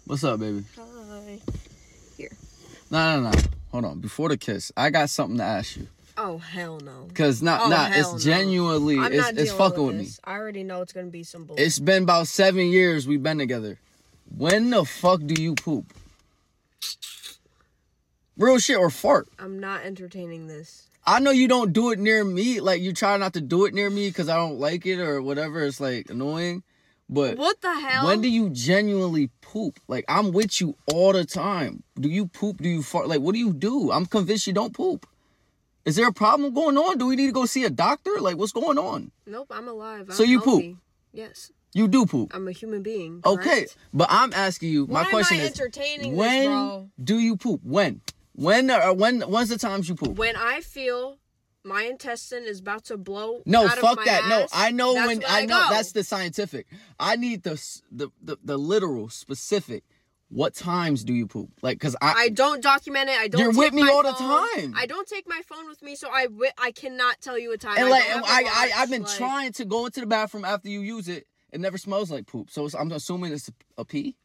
What's up, baby? Hi. Here. No. Hold on. Before the kiss, I got something to ask you. Oh, hell no. Cause it's genuinely, it's fucking with me. I already know it's gonna be some bullshit. It's been about 7 years we've been together. When the fuck do you poop? Real shit or fart? I'm not entertaining this. I know you don't do it near me. Like, you try not to do it near me because I don't like it or whatever. It's, like, annoying. But what the hell? When do you genuinely poop? Like, I'm with you all the time. Do you poop? Do you fart? Like, what do you do? I'm convinced you don't poop. Is there a problem going on? Do we need to go see a doctor? Like, what's going on? Nope, I'm alive. So you poop? Yes. You do poop? I'm a human being. Correct? Okay, but I'm asking you, my question is, when do you poop? When's the times you poop? When I feel my intestine is about to blow. No, out fuck of my that. ass, No, I know when I know go. That's the scientific. I need the literal specific. What times do you poop? Like, cause I don't document it. I don't. You're take with me my all phone. the time. I don't take my phone with me, so I cannot tell you a time. And I've been trying to go into the bathroom after you use it. It never smells like poop, so I'm assuming it's a pee.